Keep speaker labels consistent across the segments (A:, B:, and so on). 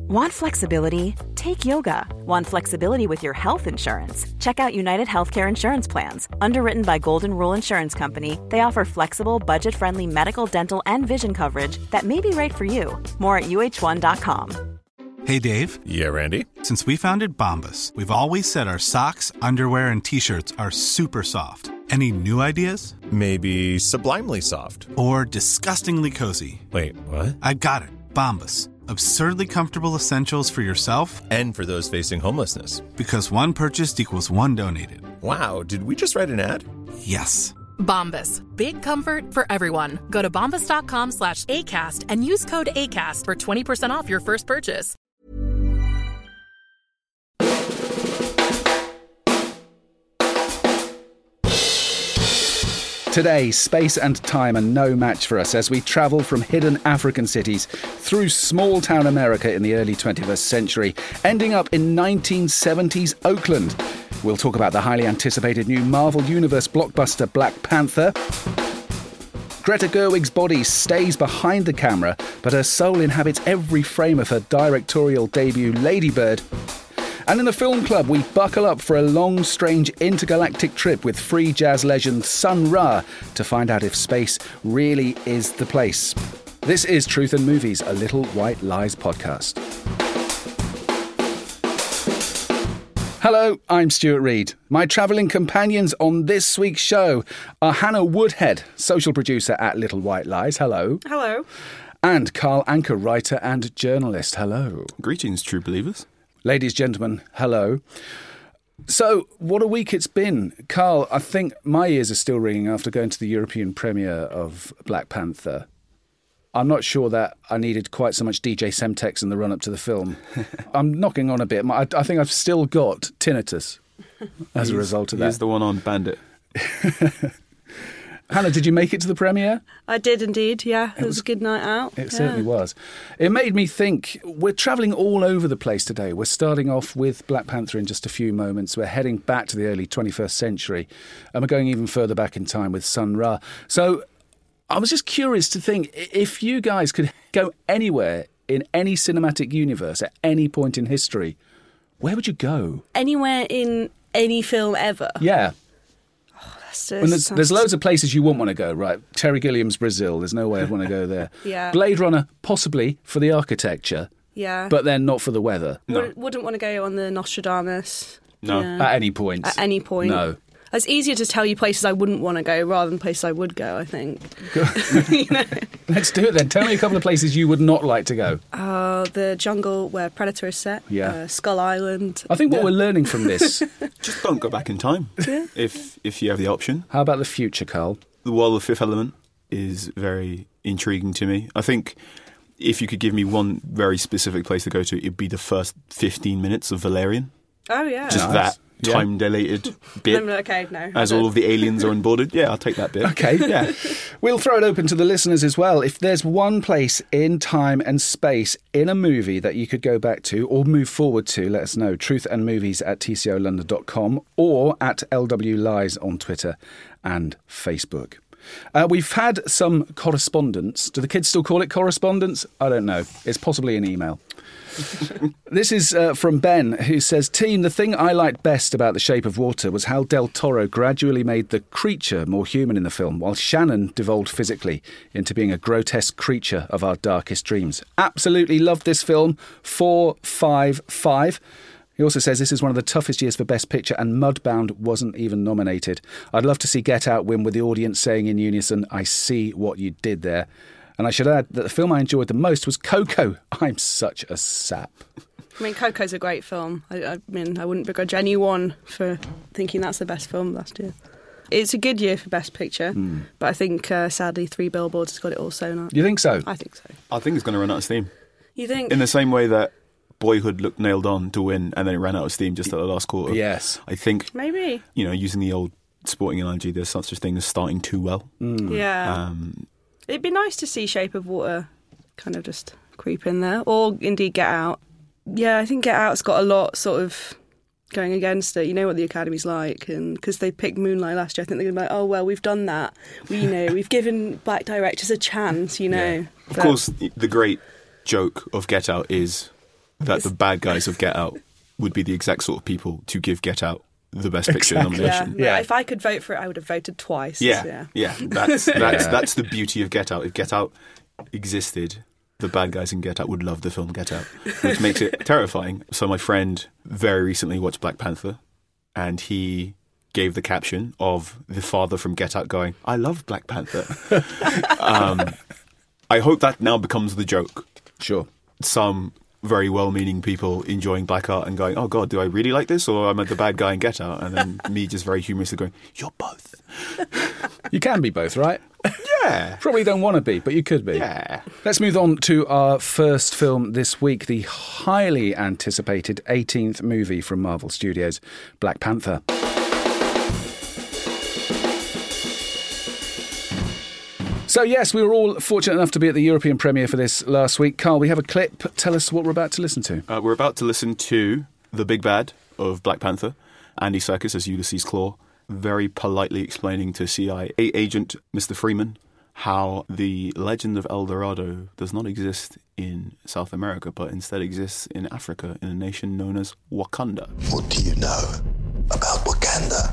A: Want flexibility? Take yoga. Want flexibility with your health insurance? Check out United Healthcare Insurance Plans. Underwritten by Golden Rule Insurance Company, they offer flexible, budget-friendly medical, dental, and vision coverage that may be right for you. More at uh1.com.
B: Hey, Dave.
C: Yeah, Randy.
B: Since we founded Bombas, we've always said our socks, underwear, and T-shirts are super soft. Any new ideas?
C: Maybe sublimely soft.
B: Or disgustingly cozy.
C: Wait, what?
B: I got it. Bombas. Absurdly comfortable essentials for yourself
C: and for those facing homelessness.
B: Because one purchased equals one donated.
C: Wow, did we just write an ad?
B: Yes.
D: Bombas. Big comfort for everyone. Go to bombas.com/ACAST and use code ACAST for 20% off your first purchase.
E: Today, space and time are no match for us as we travel from hidden African cities through small-town America in the early 21st century, ending up in 1970s Oakland. We'll talk about the highly anticipated new Marvel Universe blockbuster Black Panther. Greta Gerwig's body stays behind the camera, but her soul inhabits every frame of her directorial debut, Lady Bird. And in the Film Club, we buckle up for a long, strange intergalactic trip with free jazz legend Sun Ra to find out if space really is the place. This is Truth and Movies, a Little White Lies podcast. Hello, I'm Stuart Reid. My travelling companions on this week's show are Hannah Woodhead, social producer at Little White Lies. Hello.
F: Hello.
E: And Carl Anker, writer and journalist. Hello.
G: Greetings, true believers.
E: Ladies, gentlemen, hello. So, what a week it's been. Carl, I think my ears are still ringing after going to the European premiere of Black Panther. I'm not sure that I needed quite so much DJ Semtex in the run-up to the film. I'm knocking on a bit. I think I've still got tinnitus as a result of that.
G: He's the one on Bandit.
E: Hannah, did you make it to the premiere?
F: I did indeed, yeah. It was a good night out.
E: It certainly was. It made me think, we're travelling all over the place today. We're starting off with Black Panther in just a few moments. We're heading back to the early 21st century, and we're going even further back in time with Sun Ra. So I was just curious to think, if you guys could go anywhere in any cinematic universe at any point in history, where would you go?
F: Anywhere in any film ever?
E: Yeah. And there's loads of places you wouldn't want to go, right? Terry Gilliam's Brazil, there's no way I'd want to go there.
F: Yeah.
E: Blade Runner, possibly for the architecture,
F: yeah,
E: but then not for the weather.
F: No. Wouldn't want to go on the Nostradamus.
G: No.
F: Yeah.
E: At any point.
F: At any point.
E: No.
F: It's easier to tell you places I wouldn't want to go rather than places I would go, I think.
E: You know? Let's do it then. Tell me a couple of places you would not like to go.
F: The jungle where Predator is set.
E: Yeah.
F: Skull Island.
E: I think what we're learning from this...
G: Just don't go back in time, if you have the option.
E: How about the future, Carl?
G: The world of Fifth Element is very intriguing to me. I think if you could give me one very specific place to go to, it'd be the first 15 minutes of Valerian.
F: Oh, yeah.
G: Just that time-dilated bit.
F: Okay, no.
G: As all of the aliens are onboarded. Yeah, I'll take that bit.
E: Okay.
G: Yeah.
E: We'll throw it open to the listeners as well. If there's one place in time and space in a movie that you could go back to or move forward to, let us know. truthandmovies@tcolondon.com or at LW Lies on Twitter and Facebook. We've had some correspondence. Do the kids still call it correspondence? I don't know. It's possibly an email. This is from Ben, who says, Team, the thing I liked best about The Shape of Water was how Del Toro gradually made the creature more human in the film, while Shannon devolved physically into being a grotesque creature of our darkest dreams. Absolutely loved this film. 4-5-5. He also says this is one of the toughest years for Best Picture and Mudbound wasn't even nominated. I'd love to see Get Out win with the audience saying in unison, I see what you did there. And I should add that the film I enjoyed the most was Coco. I'm such a sap.
F: I mean, Coco's a great film. I mean, I wouldn't begrudge anyone for thinking that's the best film last year. It's a good year for Best Picture, but I think, sadly, Three Billboards has got it all sewn up.
E: You think so?
F: I think so.
G: I think it's going to run out of steam.
F: You think?
G: In the same way that Boyhood looked nailed on to win and then it ran out of steam just at the last quarter.
E: Yes.
G: I think,
F: maybe,
G: using the old sporting analogy, there's such a thing as starting too well.
F: Yeah. It'd be nice to see Shape of Water kind of just creep in there, or indeed Get Out. Yeah, I think Get Out's got a lot sort of going against it. You know what the Academy's like, and because they picked Moonlight last year, I think they're going to be like, oh, well, we've done that. We've given black directors a chance,
G: Yeah. Of course, the great joke of Get Out is that the bad guys of Get Out would be the exact sort of people to give Get Out the Best Picture nomination.
F: Yeah. If I could vote for it, I would have voted twice.
G: Yeah. That's the beauty of Get Out. If Get Out existed, the bad guys in Get Out would love the film Get Out, which makes it terrifying. So my friend very recently watched Black Panther, and he gave the caption of the father from Get Out going, "I love Black Panther." I hope that now becomes the joke.
E: Sure.
G: Some very well-meaning people enjoying black art and going, "Oh God, do I really like this, or am I the bad guy in Get Out?" And then me just very humorously going, "You're both."
E: You can be both, right?
G: Yeah.
E: Probably don't want to be, but you could be.
G: Yeah.
E: Let's move on to our first film this week, the highly anticipated 18th movie from Marvel Studios, Black Panther. So yes, we were all fortunate enough to be at the European premiere for this last week. Carl, we have a clip. Tell us what we're about to listen to.
G: We're about to listen to the big bad of Black Panther, Andy Serkis as Ulysses Klaue, very politely explaining to CIA agent Mr. Freeman how the legend of El Dorado does not exist in South America, but instead exists in Africa, in a nation known as Wakanda.
H: What do you know about Wakanda?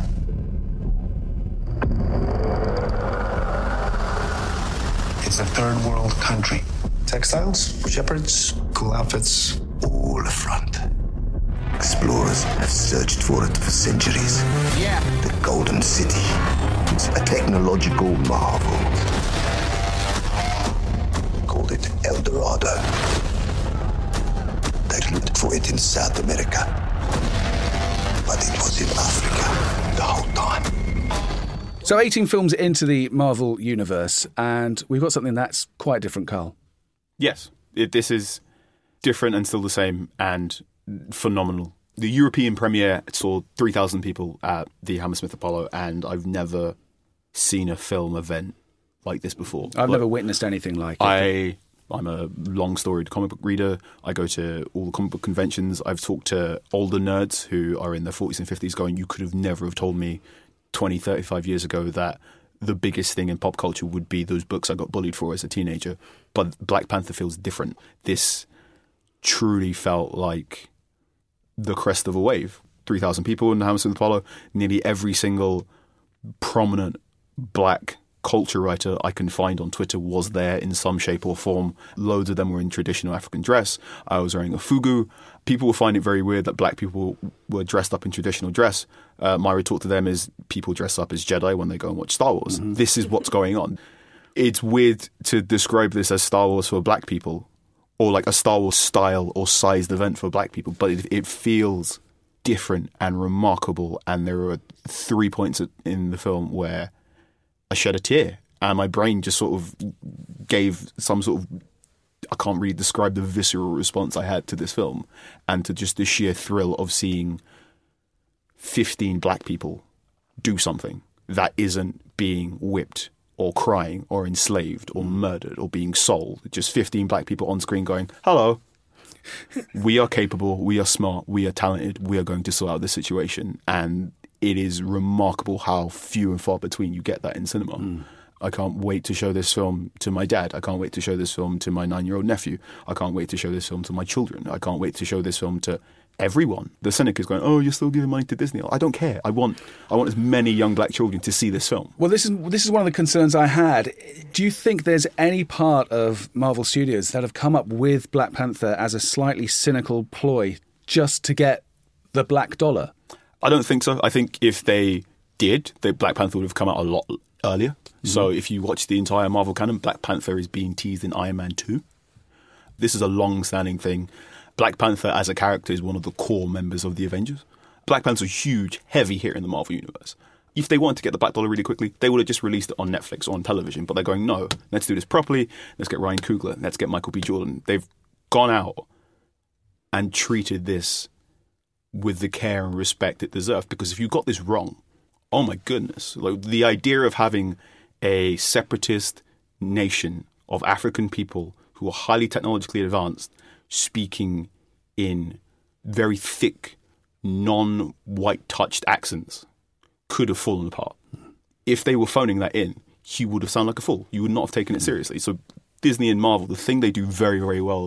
H: It's a third world country. Textiles, shepherds, cool outfits, all front. Explorers have searched for it for centuries. Yeah. The Golden City. It's a technological marvel. Called it El Dorado. They looked for it in South America. But it was in Africa the whole time.
E: So 18 films into the Marvel universe, and we've got something that's quite different, Carl.
G: Yes, this is different and still the same and phenomenal. The European premiere saw 3,000 people at the Hammersmith Apollo, and I've never seen a film event like this before.
E: I've never witnessed anything like it.
G: I'm a long-storied comic book reader. I go to all the comic book conventions. I've talked to older nerds who are in their 40s and 50s going, "You could have never have told me 20, 35 years ago that the biggest thing in pop culture would be those books I got bullied for as a teenager." But Black Panther feels different. This truly felt like the crest of a wave. 3,000 people in the Hammersmith Apollo. Nearly every single prominent black culture writer I can find on Twitter was there in some shape or form. Loads of them were in traditional African dress. I was wearing a fugu. People will find it very weird that black people were dressed up in traditional dress. My retort to them is people dress up as Jedi when they go and watch Star Wars. Mm-hmm. This is what's going on. It's weird to describe this as Star Wars for black people or like a Star Wars style or sized event for black people, but it feels different and remarkable. And there are 3 points in the film where I shed a tear and my brain just sort of gave some sort of, I can't really describe the visceral response I had to this film and to just the sheer thrill of seeing 15 black people do something that isn't being whipped or crying or enslaved or murdered or being sold. Just 15 black people on screen going, "Hello, we are capable, we are smart, we are talented, we are going to sort out this situation." And it is remarkable how few and far between you get that in cinema. I can't wait to show this film to my dad. I can't wait to show this film to my 9-year-old nephew. I can't wait to show this film to my children. I can't wait to show this film to everyone. The cynic is going, "Oh, you're still giving money to Disney." I don't care. I want as many young black children to see this film.
E: Well, this is one of the concerns I had. Do you think there's any part of Marvel Studios that have come up with Black Panther as a slightly cynical ploy just to get the black dollar? I
G: don't think so. I think if they did, Black Panther would have come out a lot earlier. Mm-hmm. So if you watch the entire Marvel canon, Black Panther is being teased in Iron Man 2. This is a long-standing thing. Black Panther as a character is one of the core members of the Avengers. Black Panther's a huge, heavy hit in the Marvel universe. If they wanted to get the black dollar really quickly, they would have just released it on Netflix or on television. But they're going, no, let's do this properly. Let's get Ryan Coogler. Let's get Michael B. Jordan. They've gone out and treated this with the care and respect it deserved. Because if you got this wrong, oh my goodness. Like the idea of having a separatist nation of African people who are highly technologically advanced speaking in very thick, non-white touched accents could have fallen apart. If they were phoning that in, he would have sounded like a fool. You would not have taken it seriously. So Disney and Marvel, the thing they do very, very well that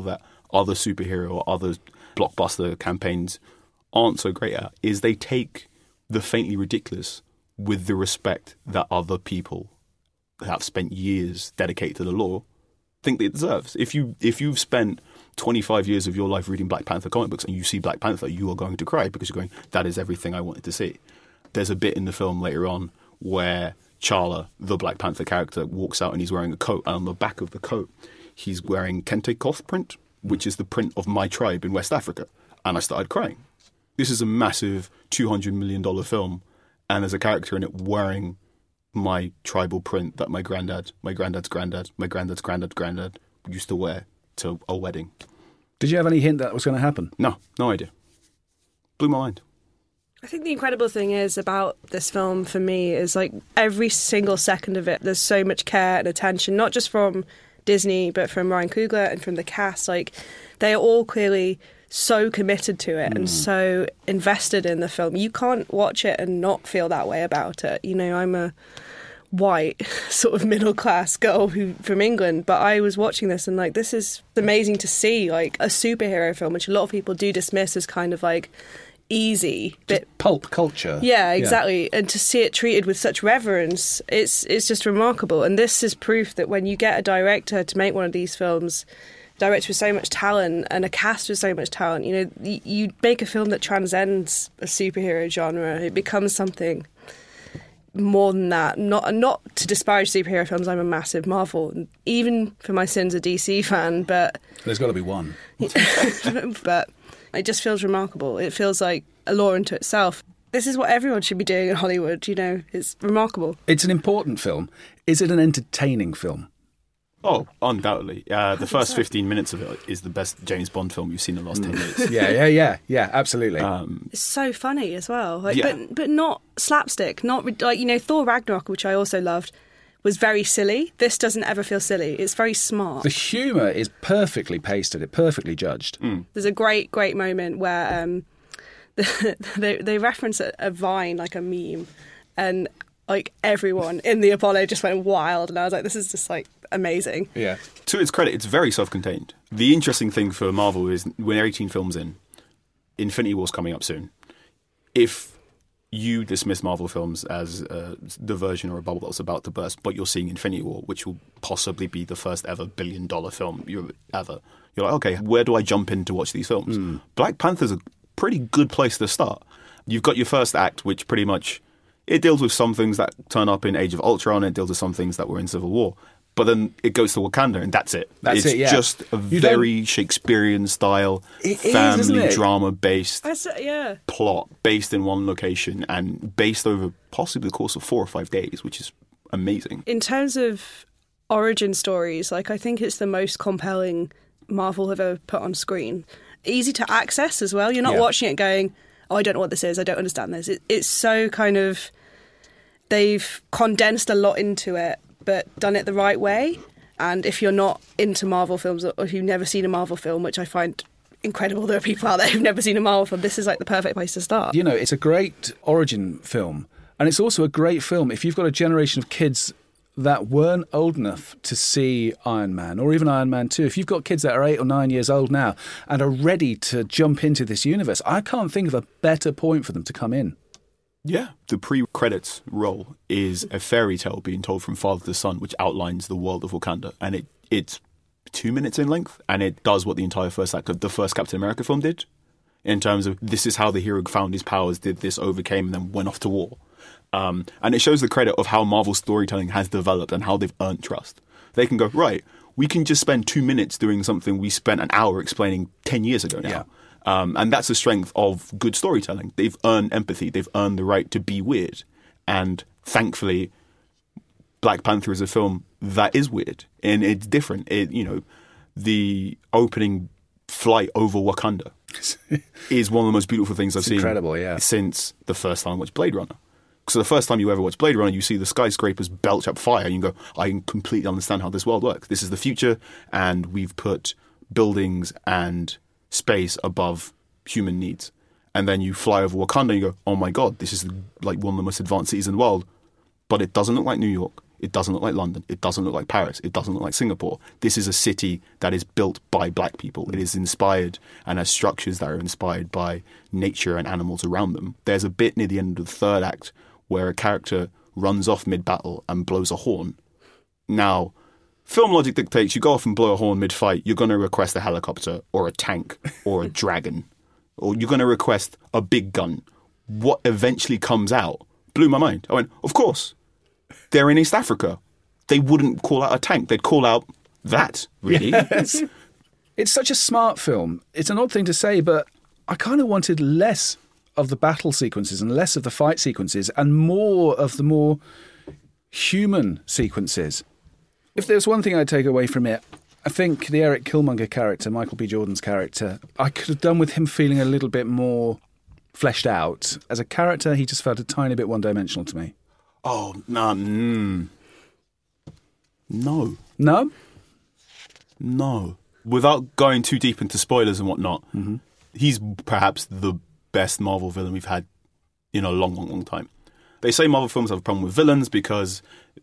G: other superhero or other blockbuster campaigns aren't so great at, is they take the faintly ridiculous with the respect that other people that have spent years dedicated to the lore think it deserves. If you've spent 25 years of your life reading Black Panther comic books and you see Black Panther, you are going to cry because you're going, that is everything I wanted to see. There's a bit in the film later on where T'Challa, the Black Panther character, walks out and he's wearing a coat, and on the back of the coat he's wearing Kente Koth print, which is the print of my tribe in West Africa. And I started crying. This is a massive $200 million film, and there's a character in it wearing my tribal print that my granddad's granddad used to wear to a wedding.
E: Did you have any hint that was going to happen?
G: No idea. Blew my mind.
F: I think the incredible thing is about this film for me is like every single second of it, there's so much care and attention, not just from Disney, but from Ryan Coogler and from the cast. Like, they are all clearly so committed to it and so invested in the film. You can't watch it and not feel that way about it. You know, I'm a white sort of middle class girl from England, but I was watching this and like, this is amazing to see, like a superhero film, which a lot of people do dismiss as kind of like easy bit
E: pulp culture.
F: Yeah, exactly. Yeah. And to see it treated with such reverence, it's just remarkable. And this is proof that when you get a director to make one of these films, director with so much talent and a cast with so much talent, you know, you make a film that transcends a superhero genre. It becomes something more than that. Not to disparage superhero films. I'm a massive Marvel, even for my sins, a DC fan. But
E: there's got to be one.
F: But it just feels remarkable. It feels like a law unto itself. This is what everyone should be doing in Hollywood. You know, it's remarkable.
E: It's an important film. Is it an entertaining film?
G: Oh, undoubtedly. The first 15 minutes of it is the best James Bond film you've seen in the last 10 years.
E: Yeah, absolutely.
F: It's so funny as well. Like, but not slapstick. Not like, you know, Thor Ragnarok, which I also loved, was very silly. This doesn't ever feel silly. It's very smart.
E: The humour is perfectly pasted. It's perfectly judged.
F: There's a great moment where they reference a vine, like a meme, and like everyone in the Apollo just went wild, and I was like, this is just like amazing.
E: Yeah.
G: To its credit, it's very self-contained. The interesting thing for Marvel is we're 18 films in. Infinity War's coming up soon. If you dismiss Marvel films as the version or a bubble that's about to burst, but you're seeing Infinity War, which will possibly be the first ever $1 billion film you're like, okay, where do I jump in to watch these films? Black Panther's a pretty good place to start. You've got your first act, which pretty much, it deals with some things that turn up in Age of Ultron, it deals with some things that were in Civil War. But then it goes to Wakanda, and that's it. It's just a very Shakespearean style, family drama-based plot based in one location and based over possibly the course of 4 or 5 days, which is amazing.
F: In terms of origin stories, like I think it's the most compelling Marvel have ever put on screen. Easy to access as well. You're not watching it going, oh, I don't know what this is, I don't understand this. It's so kind of, they've condensed a lot into it, but done it the right way. And if you're not into Marvel films, or if you've never seen a Marvel film, which I find incredible, there are people out there who've never seen a Marvel film, this is like the perfect place to start.
E: You know, it's a great origin film, and it's also a great film if you've got a generation of kids that weren't old enough to see Iron Man, or even Iron Man 2. If you've got kids that are 8 or 9 years old now and are ready to jump into this universe, I can't think of a better point for them to come in.
G: Yeah, the pre-credits roll is a fairy tale being told from father to son, which outlines the world of Wakanda. And it's 2 minutes in length, and it does what the entire first act of the first Captain America film did, in terms of this is how the hero found his powers, did this, overcame, and then went off to war. And it shows the credit of how Marvel storytelling has developed and how they've earned trust. They can go, right, we can just spend 2 minutes doing something we spent an hour explaining 10 years ago now. Yeah. And that's the strength of good storytelling. They've earned empathy. They've earned the right to be weird. And thankfully, Black Panther is a film that is weird. And it's different. The opening flight over Wakanda is one of the most beautiful things I've seen since the first time I watched Blade Runner. So the first time you ever watch Blade Runner, you see the skyscrapers belch up fire, and you go, I can completely understand how this world works. This is the future, and we've put buildings and space above human needs. And then you fly over Wakanda and you go, oh my God, this is like one of the most advanced cities in the world. But it doesn't look like New York. It doesn't look like London. It doesn't look like Paris. It doesn't look like Singapore. This is a city that is built by black people. It is inspired and has structures that are inspired by nature and animals around them. There's a bit near the end of the third act where a character runs off mid-battle and blows a horn. Now, film logic dictates you go off and blow a horn mid-fight, you're going to request a helicopter or a tank or a dragon. Or you're going to request a big gun. What eventually comes out blew my mind. I went, of course. They're in East Africa. They wouldn't call out a tank. They'd call out that, really.
E: Yes. It's such a smart film. It's an odd thing to say, but I kind of wanted less of the battle sequences and less of the fight sequences and more of the more human sequences. If there's one thing I'd take away from it, I think the Eric Killmonger character, Michael B. Jordan's character, I could have done with him feeling a little bit more fleshed out. As a character, he just felt a tiny bit one-dimensional to me.
G: Oh, no. No.
E: No?
G: No. Without going too deep into spoilers and whatnot, he's perhaps the best Marvel villain we've had in a long, long, long time. They say Marvel films have a problem with villains because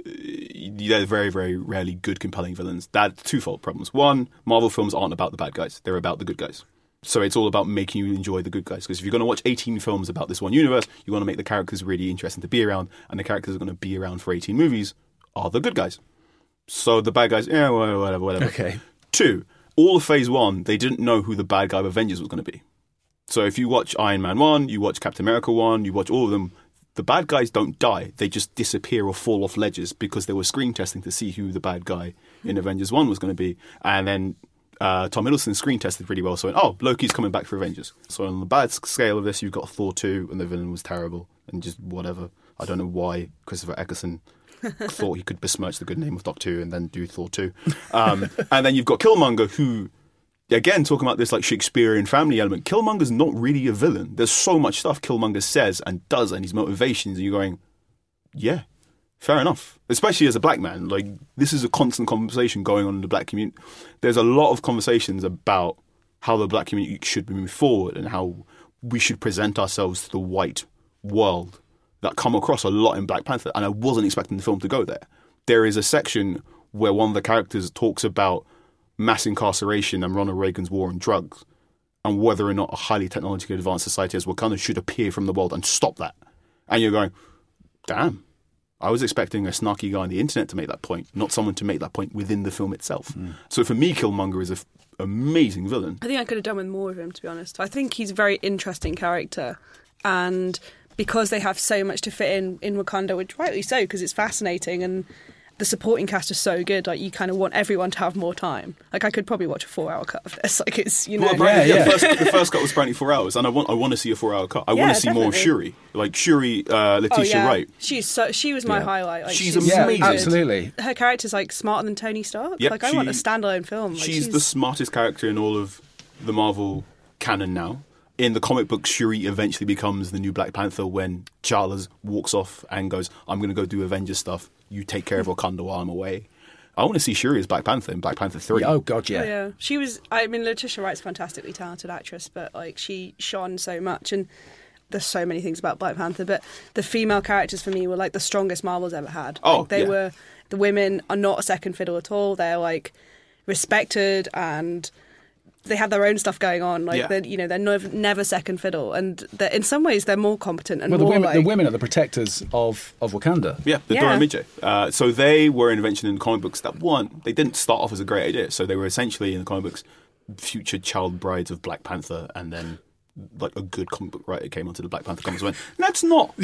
G: they're very, very rarely good, compelling villains. That's twofold problems. One, Marvel films aren't about the bad guys. They're about the good guys. So it's all about making you enjoy the good guys. Because if you're going to watch 18 films about this one universe, you want to make the characters really interesting to be around. And the characters that are going to be around for 18 movies are the good guys. So the bad guys, whatever.
E: Okay.
G: 2, all of Phase 1, they didn't know who the bad guy of Avengers was going to be. So if you watch Iron Man 1, you watch Captain America 1, you watch all of them, the bad guys don't die. They just disappear or fall off ledges because they were screen testing to see who the bad guy in Avengers 1 was going to be. And then Tom Hiddleston screen tested really well. So, Loki's coming back for Avengers. So on the bad scale of this, you've got Thor 2 and the villain was terrible and just whatever. I don't know why Christopher Eccleston thought he could besmirch the good name of Doctor 2 and then do Thor 2. And then you've got Killmonger, who, again, talking about this like Shakespearean family element, Killmonger's not really a villain. There's so much stuff Killmonger says and does and his motivations, and you're going, yeah, fair enough. Especially as a black man. Like, this is a constant conversation going on in the black community. There's a lot of conversations about how the black community should move forward and how we should present ourselves to the white world that come across a lot in Black Panther, and I wasn't expecting the film to go there. There is a section where one of the characters talks about mass incarceration and Ronald Reagan's war on drugs and whether or not a highly technologically advanced society as Wakanda should appear from the world and stop that. And you're going, damn, I was expecting a snarky guy on the internet to make that point, not someone to make that point within the film itself. So for me, Killmonger is an amazing villain.
F: I think I could have done with more of him, to be honest. I think he's a very interesting character, and because they have so much to fit in Wakanda, which rightly so, because it's fascinating, and the supporting cast is so good. Like, you kind of want everyone to have more time. Like, I could probably watch a 4-hour cut of this. Like, it's, you know.
G: Well, the first cut was apparently 4 hours, and I want to see a 4-hour cut. I want to see more of Shuri. Like, Shuri, Letitia Wright.
F: She was my highlight. Like,
G: she's amazing.
E: Yeah, absolutely.
F: Her character's, like, smarter than Tony Stark.
G: Yep,
F: like, I want a standalone film. Like,
G: she's the smartest character in all of the Marvel canon now. In the comic book, Shuri eventually becomes the new Black Panther when T'Challa walks off and goes, I'm going to go do Avengers stuff. You take care of Wakanda while I'm away. I want to see Shuri as Black Panther in Black Panther 3.
E: Oh, God, yeah.
F: Oh, yeah. She was, I mean, Letitia Wright's a fantastically talented actress, but, like, she shone so much. And there's so many things about Black Panther, but the female characters for me were, like, the strongest Marvel's ever had.
G: Oh,
F: like, they were, the women are not a second fiddle at all. They're, like, respected, and they have their own stuff going on. Like, they're never second fiddle, and in some ways they're more competent and
E: the women are the protectors of Wakanda.
G: Yeah, Dora Milaje. So they were an invention in the comic books that they didn't start off as a great idea. So they were essentially in the comic books future child brides of Black Panther, and then like a good comic book writer came onto the Black Panther comics and went, let's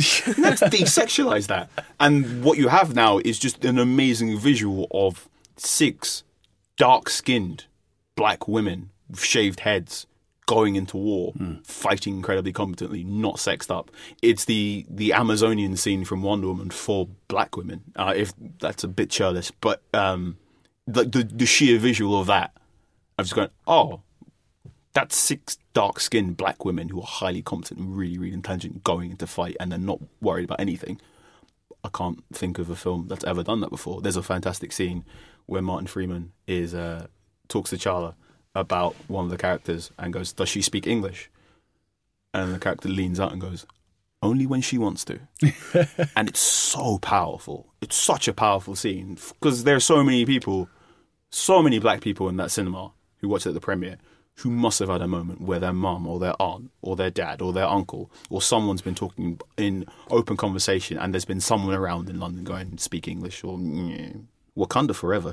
G: desexualize that. And what you have now is just an amazing visual of 6 dark-skinned black women with shaved heads going into war, fighting incredibly competently, not sexed up. It's the Amazonian scene from Wonder Woman for black women, if that's a bit churlish, but the sheer visual of that, I've just gone, oh, that's 6 dark-skinned black women who are highly competent and really, really intelligent going into fight, and they're not worried about anything. I can't think of a film that's ever done that before. There's a fantastic scene where Martin Freeman talks to T'Challa about one of the characters and goes, does she speak English? And the character leans out and goes, only when she wants to. And it's so powerful. It's such a powerful scene because there are so many people, so many black people in that cinema who watched it at the premiere who must have had a moment where their mum or their aunt or their dad or their uncle or someone's been talking in open conversation and there's been someone around in London going, speak English or Wakanda forever.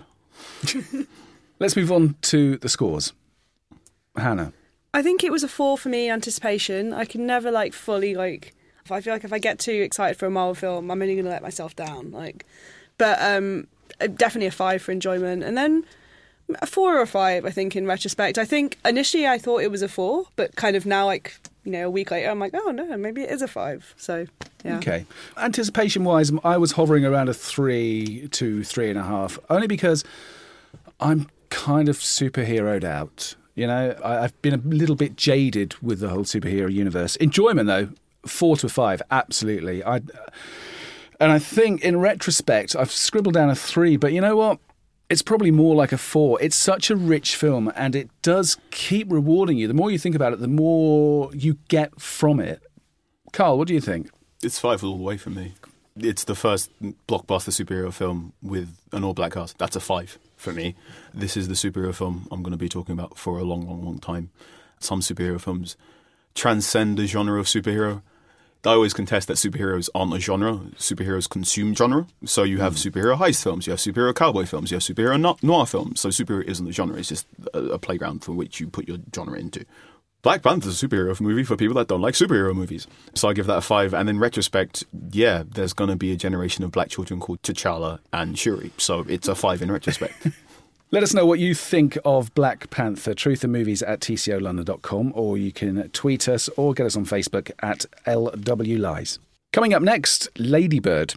E: Let's move on to the scores. Hannah.
F: I think it was a 4 for me, anticipation. I can never fully I feel like if I get too excited for a Marvel film, I'm only going to let myself down. But definitely a 5 for enjoyment. And then a 4 or a 5, I think, in retrospect. I think initially I thought it was a 4, but kind of now, a week later, I'm like, oh no, maybe it is a 5. So, yeah. Okay.
E: Anticipation-wise, I was hovering around a 3 to 3.5, only because I'm kind of superheroed out. I've been a little bit jaded with the whole superhero universe. Enjoyment, though, 4 to 5, absolutely. And I think, in retrospect, I've scribbled down a 3, but you know what? It's probably more like a 4. It's such a rich film, and it does keep rewarding you. The more you think about it, the more you get from it. Carl, what do you think?
G: It's 5 all the way for me. It's the first blockbuster superhero film with an all-black cast. That's a 5 for me. This is the superhero film I'm going to be talking about for a long, long, long time. Some superhero films transcend the genre of superhero. I always contest that superheroes aren't a genre. Superheroes consume genre. So you have superhero heist films, you have superhero cowboy films, you have superhero noir films. So superhero isn't a genre. It's just a playground for which you put your genre into. Black Panther's a superhero movie for people that don't like superhero movies. So I give that a 5. And in retrospect, yeah, there's going to be a generation of black children called T'Challa and Shuri. So it's a 5 in retrospect.
E: Let us know what you think of Black Panther, truthandmovies@tcolondon.com, or you can tweet us or get us on Facebook at LWLies. Coming up next, Lady Bird.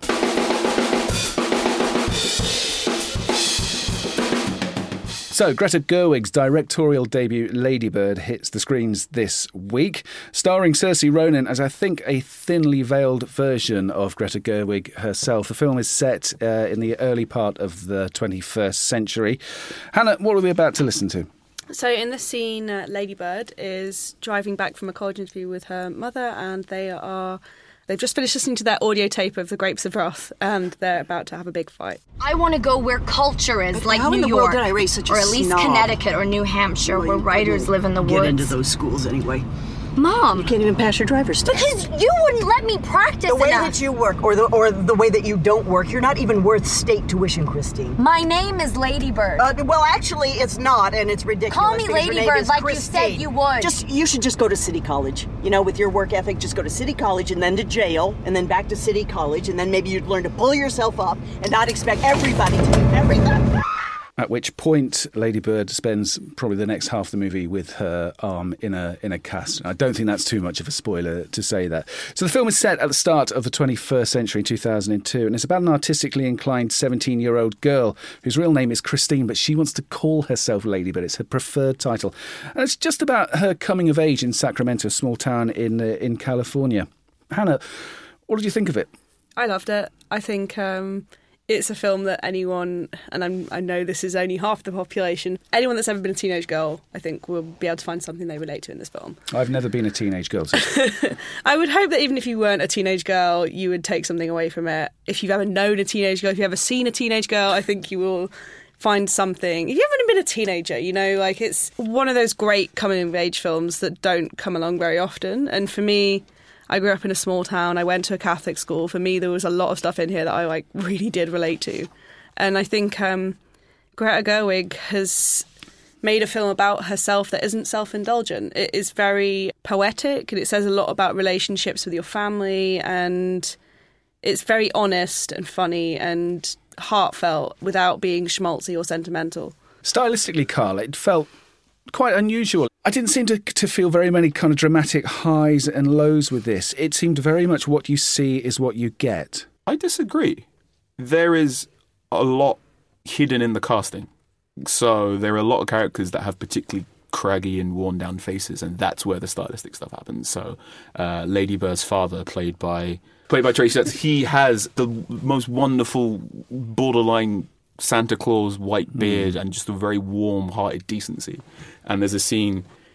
E: So, Greta Gerwig's directorial debut, Lady Bird, hits the screens this week, starring Saoirse Ronan as, I think, a thinly veiled version of Greta Gerwig herself. The film is set in the early part of the 21st century. Hannah, what are we about to listen to?
F: So in this scene, Lady Bird is driving back from a college interview with her mother, and they've just finished listening to their audio tape of The Grapes of Wrath, and they're about to have a big fight.
I: I want to go where culture is, like
J: New
I: York,
J: world did I raise such a
I: or at least
J: snob?
I: Connecticut or New Hampshire, where writers live in the woods.
J: Get into those schools anyway.
I: Mom!
J: You can't even pass your driver's test.
I: Because you wouldn't let me practice
J: The way
I: enough.
J: that you work, or the way that you don't work, you're not even worth state tuition, Christine.
I: My name is Lady Bird.
J: Well, actually, it's not, and it's ridiculous.
I: Call me
J: because your
I: Lady
J: name
I: Bird
J: is
I: like
J: Christine.
I: you said you would.
J: You should just go to City College. With your work ethic, just go to City College and then to jail, and then back to City College, and then maybe you'd learn to pull yourself up and not expect everybody to do everything.
E: At which point, Lady Bird spends probably the next half of the movie with her arm in a cast. I don't think that's too much of a spoiler to say that. So the film is set at the start of the 21st century, 2002, and it's about an artistically inclined 17-year-old girl whose real name is Christine, but she wants to call herself Lady Bird. It's her preferred title. And it's just about her coming of age in Sacramento, a small town in California. Hannah, what did you think of it?
F: I loved it. I think it's a film that anyone, and I know this is only half the population, anyone that's ever been a teenage girl, I think, will be able to find something they relate to in this film.
E: I've never been a teenage girl. So.
F: I would hope that even if you weren't a teenage girl, you would take something away from it. If you've ever known a teenage girl, if you've ever seen a teenage girl, I think you will find something. If you haven't been a teenager, it's one of those great coming-of-age films that don't come along very often. And for me, I grew up in a small town. I went to a Catholic school. For me, there was a lot of stuff in here that I really did relate to. And I think Greta Gerwig has made a film about herself that isn't self-indulgent. It is very poetic, and it says a lot about relationships with your family, and it's very honest and funny and heartfelt without being schmaltzy or sentimental.
E: Stylistically, Carl, it felt quite unusual. I didn't seem to feel very many kind of dramatic highs and lows with this. It seemed very much what you see is what you get.
G: I disagree. There is a lot hidden in the casting. So there are a lot of characters that have particularly craggy and worn down faces, and that's where the stylistic stuff happens. So Lady Bird's father, played by Tracy Letts, he has the most wonderful borderline Santa Claus white beard and just a very warm-hearted decency. And there's a scene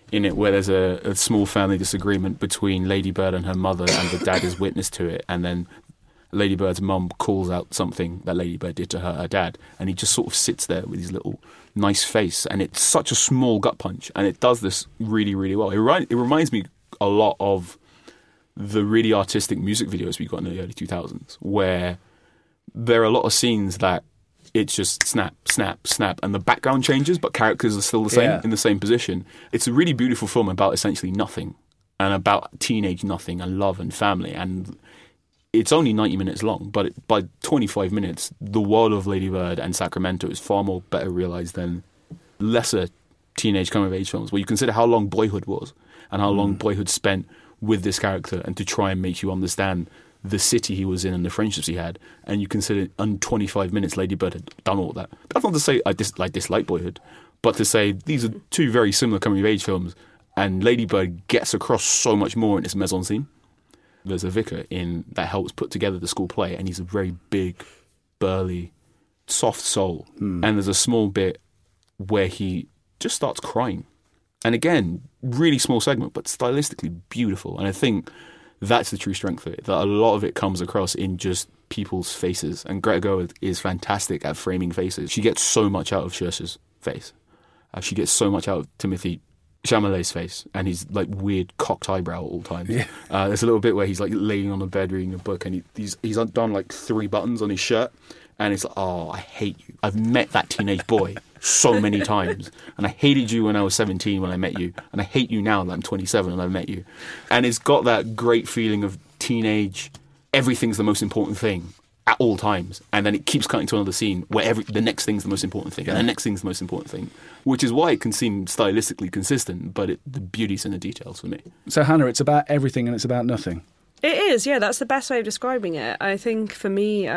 G: in it where there's a small family disagreement between Lady Bird and her mother, and the dad is witness to it, and then Lady Bird's mum calls out something that Lady Bird did to her dad, and he just sort of sits there with his little nice face, and it's such a small gut punch, and it does this really, really well. It reminds me a lot of the really artistic music videos we got in the early 2000s, where there are a lot of scenes that it's just snap, snap, snap, and the background changes, but characters are still the same, in the same position. It's a really beautiful film about essentially nothing, and about teenage nothing, and love and family, and it's only 90 minutes long, but by 25 minutes, the world of Lady Bird and Sacramento is far more better realised than lesser teenage coming-of-age films, where you consider how long Boyhood was, and how long Boyhood spent with this character, and to try and make you understand the city he was in and the friendships he had, and you consider in 25 minutes Lady Bird had done all that. That's not to say I dislike Boyhood, but to say these are two very similar coming-of-age films, and Lady Bird gets across so much more in its mise-en-scene. There's a vicar in that helps put together the school play, and he's a very big, burly, soft soul. And there's a small bit where he just starts crying. And again, really small segment, but stylistically beautiful. And I think that's the true strength of it, that a lot of it comes across in just people's faces. And Greta Gerwig is fantastic at framing faces. She gets so much out of Saoirse's face. She gets so much out of Timothy Chalamet's face, and his like weird cocked eyebrow at all times. There's a little bit where he's like laying on a bed reading a book, and he's undone like 3 buttons on his shirt, and it's like, oh, I hate you. I've met that teenage boy so many times, and I hated you when I was 17 when I met you, and I hate you now that I'm 27 and I've met you. And it's got that great feeling of teenage, everything's the most important thing at all times, and then it keeps cutting to another scene where the next thing's the most important thing, and the next thing's the most important thing, which is why it can seem stylistically consistent, but the beauty's in the details for me.
E: So, Hannah, it's about everything and it's about nothing.
F: It is, yeah, that's the best way of describing it. I think for me,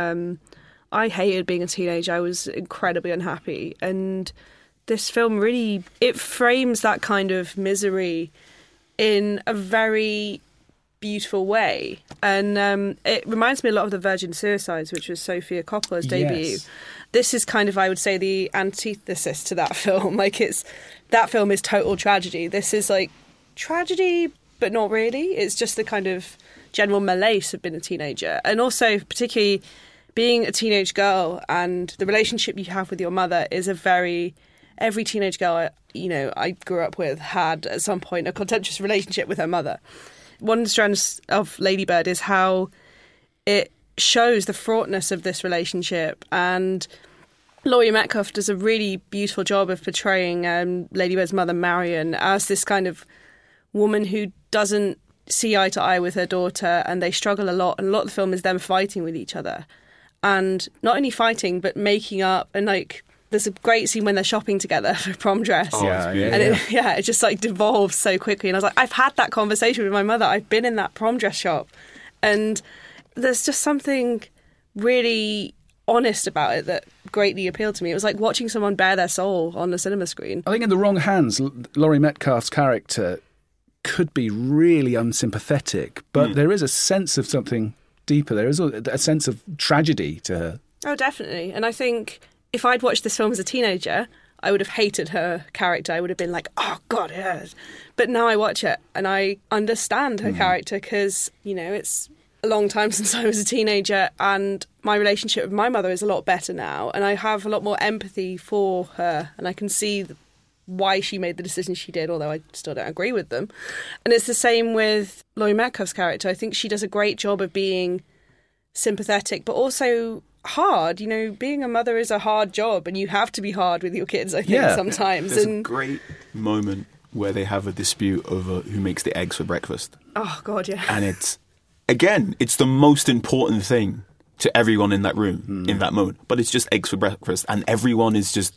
F: I hated being a teenager. I was incredibly unhappy, and this film really, it frames that kind of misery in a very beautiful way, and it reminds me a lot of The Virgin Suicides, which was Sofia Coppola's debut. This is kind of, I would say, the antithesis to that film. Like, that film is total tragedy. This is like tragedy, but not really. It's just the kind of general malaise of being a teenager, and also particularly being a teenage girl, and the relationship you have with your mother is every teenage girl I grew up with had at some point a contentious relationship with her mother. One of the strands of Lady Bird is how it shows the fraughtness of this relationship, and Laurie Metcalf does a really beautiful job of portraying Lady Bird's mother, Marion, as this kind of woman who doesn't see eye to eye with her daughter, and they struggle a lot, and a lot of the film is them fighting with each other, and not only fighting but making up. And like, there's a great scene when they're shopping together for prom dress. It just like devolves so quickly. And I was like, I've had that conversation with my mother. I've been in that prom dress shop. And there's just something really honest about it that greatly appealed to me. It was like watching someone bare their soul on the cinema screen.
E: I think in the wrong hands, Laurie Metcalf's character could be really unsympathetic, but there is a sense of something deeper. There is a sense of tragedy to her.
F: Oh, definitely. And I think if I'd watched this film as a teenager, I would have hated her character. I would have been like, oh, God, it hurts. But now I watch it and I understand her character because, it's a long time since I was a teenager, and my relationship with my mother is a lot better now, and I have a lot more empathy for her, and I can see why she made the decisions she did, although I still don't agree with them. And it's the same with Laurie Metcalf's character. I think she does a great job of being sympathetic, but also hard. Being a mother is a hard job, and you have to be hard with your kids, I think, sometimes.
G: There's a great moment where they have a dispute over who makes the eggs for breakfast.
F: Oh, God, yeah.
G: And it's the most important thing to everyone in that room in that moment. But it's just eggs for breakfast, and everyone is just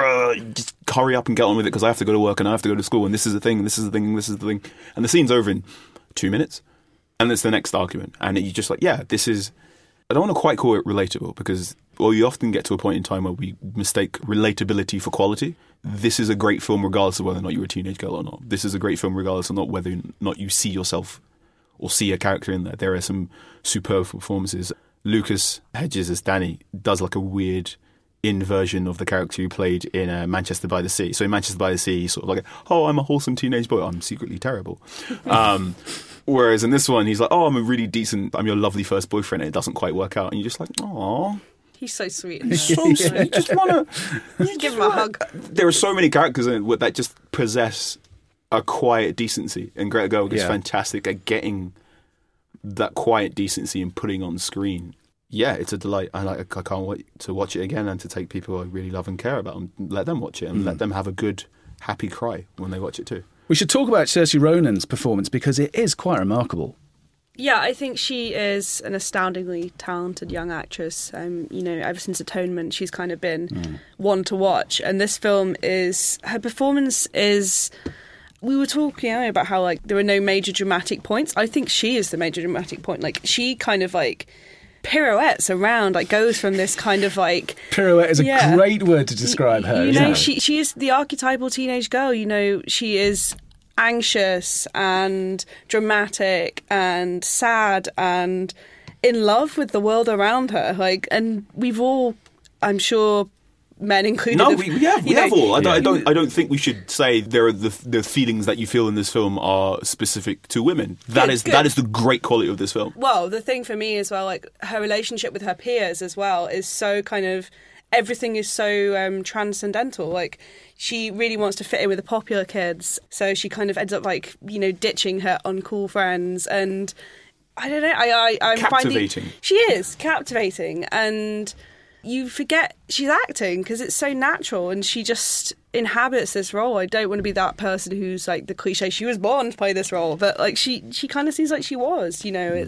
G: hurry up and get on with it because I have to go to work and I have to go to school, and this is the thing, and this is the thing, and this is the thing. And the scene's over in 2 minutes, and it's the next argument. And you're just like, this is... I don't want to quite call it relatable because, you often get to a point in time where we mistake relatability for quality. This is a great film regardless of whether or not you're a teenage girl or not. This is a great film regardless of not whether or not you see yourself or see a character in there. There are some superb performances. Lucas Hedges as Danny does like a weird in version of the character he played in Manchester by the Sea. So in Manchester by the Sea, he's sort of like, oh, I'm a wholesome teenage boy. I'm secretly terrible. Whereas in this one, he's like, oh, I'm your lovely first boyfriend. And it doesn't quite work out. And you're just like, oh.
F: He's so sweet.
G: He's so sweet. You just want to
F: give him a hug.
G: There are so many characters in it that just possess a quiet decency. And Greta Gerwig is fantastic at getting that quiet decency and putting on screen. Yeah, it's a delight. I can't wait to watch it again and to take people I really love and care about and let them watch it and let them have a good, happy cry when they watch it too.
E: We should talk about Saoirse Ronan's performance because it is quite remarkable.
F: Yeah, I think she is an astoundingly talented young actress. Ever since Atonement, she's kind of been one to watch. And this film her performance is... We were talking earlier about how, like, there are no major dramatic points. I think she is the major dramatic point. Like, she kind of, like, pirouettes around, like, goes from this kind of, like...
E: Pirouette is a great word to describe her.
F: She is the archetypal teenage girl. She is anxious and dramatic and sad and in love with the world around her. Like, and we've all, I'm sure, men included.
G: No, we have all. I don't think we should say there are the feelings that you feel in this film are specific to women. That is the great quality of this film.
F: Well, the thing for me as well, like her relationship with her peers as well, is so kind of. Everything is so transcendental. Like, she really wants to fit in with the popular kids, so she kind of ends up, like, ditching her uncool friends. And I don't know. I'm
G: captivating.
F: She is captivating, and you forget she's acting because it's so natural, and she just inhabits this role. I don't want to be that person who's like the cliche. She was born to play this role, but like she kind of seems like she was.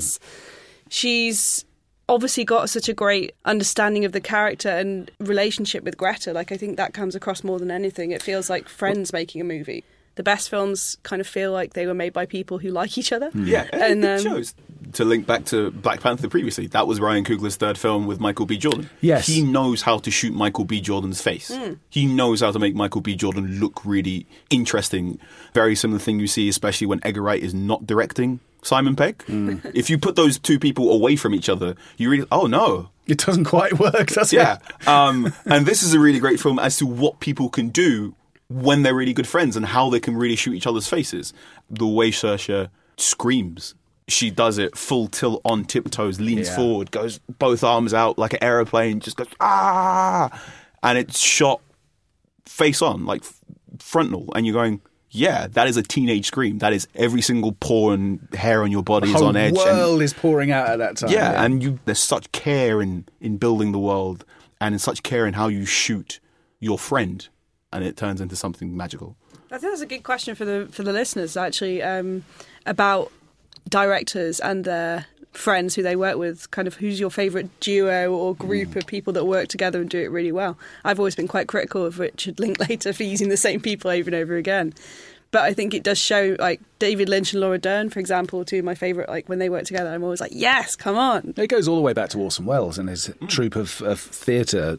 F: She's obviously got such a great understanding of the character and relationship with Greta. Like, I think that comes across more than anything. It feels like friends making a movie. The best films kind of feel like they were made by people who like each other.
G: Yeah, and it shows. To link back to Black Panther previously, that was Ryan Coogler's third film with Michael B. Jordan.
E: Yes.
G: He knows how to shoot Michael B. Jordan's face. He knows how to make Michael B. Jordan look really interesting. Very similar thing you see, especially when Edgar Wright is not directing Simon Pegg. If you put those two people away from each other, you really, oh no.
E: It doesn't quite work, does it?
G: Yeah. And this is a really great film as to what people can do when they're really good friends and how they can really shoot each other's faces. The way Saoirse screams, she does it full tilt on tiptoes, leans forward, goes both arms out like an aeroplane, just goes, ah! And it's shot face on, like frontal. And you're going, yeah, that is a teenage scream. That is every single pore and hair on your body is on edge.
E: The world is pouring out at that time.
G: Yeah, and there's such care in building the world and in such care in how you shoot your friend. And it turns into something magical.
F: I think that's a good question for the listeners, actually, about directors and their friends who they work with. Kind of, who's your favourite duo or group of people that work together and do it really well? I've always been quite critical of Richard Linklater for using the same people over and over again. But I think it does show, like, David Lynch and Laura Dern, for example, two of my favourite, like, when they work together, I'm always like, yes, come on.
E: It goes all the way back to Orson Welles and his troupe of theatre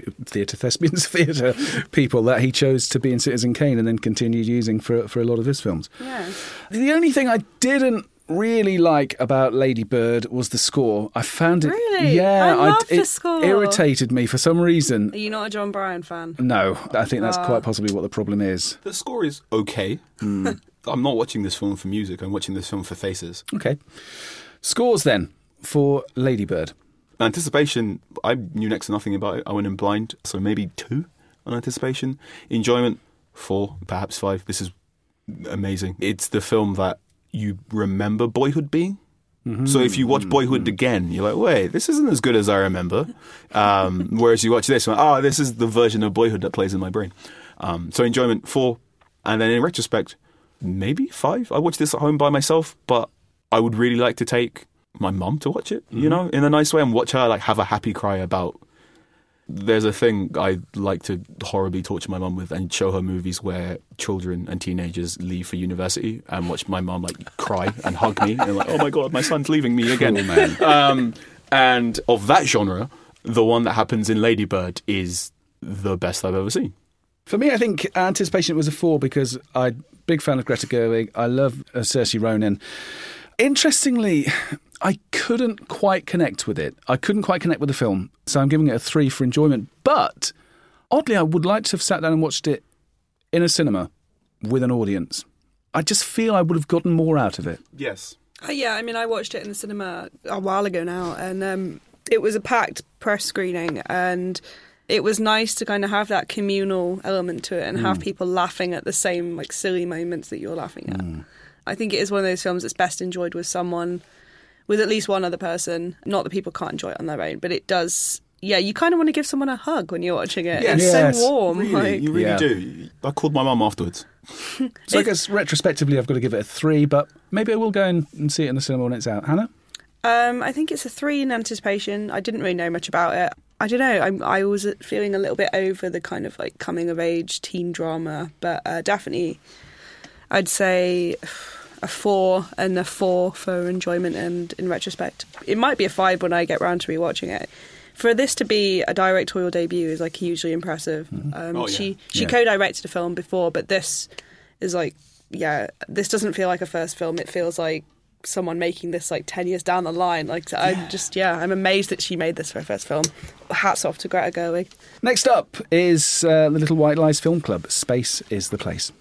E: people that he chose to be in Citizen Kane and then continued using for a lot of his films.
F: Yeah.
E: The only thing I didn't really like about Lady Bird was the score. I found it...
F: Really?
E: Yeah.
F: I love the score.
E: It irritated me for some reason.
F: Are you not a John Bryan fan?
E: No. I think that's quite possibly what the problem is.
G: The score is okay. I'm not watching this film for music. I'm watching this film for faces.
E: Okay. Scores then for Lady Bird.
G: Anticipation, I knew next to nothing about it. I went in blind, so maybe 2 on Anticipation. Enjoyment, 4, perhaps 5. This is amazing. It's the film that you remember Boyhood being. So if you watch Boyhood again, you're like, wait, this isn't as good as I remember. Whereas you watch this, you're like, this is the version of Boyhood that plays in my brain. So Enjoyment, 4. And then in retrospect, maybe 5. I watched this at home by myself, but I would really like to take my mum to watch it, in a nice way, and watch her like have a happy cry about... There's a thing I like to horribly torture my mum with and show her movies where children and teenagers leave for university and watch my mum like cry and hug me and like, oh my God, my son's leaving me again.
E: Cool, man.
G: And of that genre, the one that happens in Lady Bird is the best I've ever seen.
E: For me, I think Anticipation was a 4 because I'm a big fan of Greta Gerwig. I love Saoirse Ronan. Interestingly, I couldn't quite connect with it. I couldn't quite connect with the film, so I'm giving it a 3 for enjoyment. But oddly, I would like to have sat down and watched it in a cinema with an audience. I just feel I would have gotten more out of it.
G: Yes.
F: Yeah, I mean, I watched it in the cinema a while ago now, and it was a packed press screening, and it was nice to kind of have that communal element to it and have people laughing at the same like silly moments that you're laughing at. I think it is one of those films that's best enjoyed with someone, with at least one other person. Not that people can't enjoy it on their own, but it does. Yeah, you kind of want to give someone a hug when you're watching it.
E: Yes.
F: It's so warm.
G: Really, you really do. I called my mum afterwards.
E: So I guess retrospectively I've got to give it a 3, but maybe I will go and see it in the cinema when it's out. Hannah?
F: I think it's a 3 in anticipation. I didn't really know much about it. I don't know. I was feeling a little bit over the kind of like coming of age teen drama, but definitely I'd say a 4 and a 4 for enjoyment and in retrospect. It might be a 5 when I get round to rewatching it. For this to be a directorial debut is like hugely impressive. She co-directed a film before, but this is like, this doesn't feel like a first film. It feels like someone making this like 10 years down the line. Like I'm amazed that she made this for her first film. Hats off to Greta Gerwig.
E: Next up is the Little White Lies Film Club. Space is the place.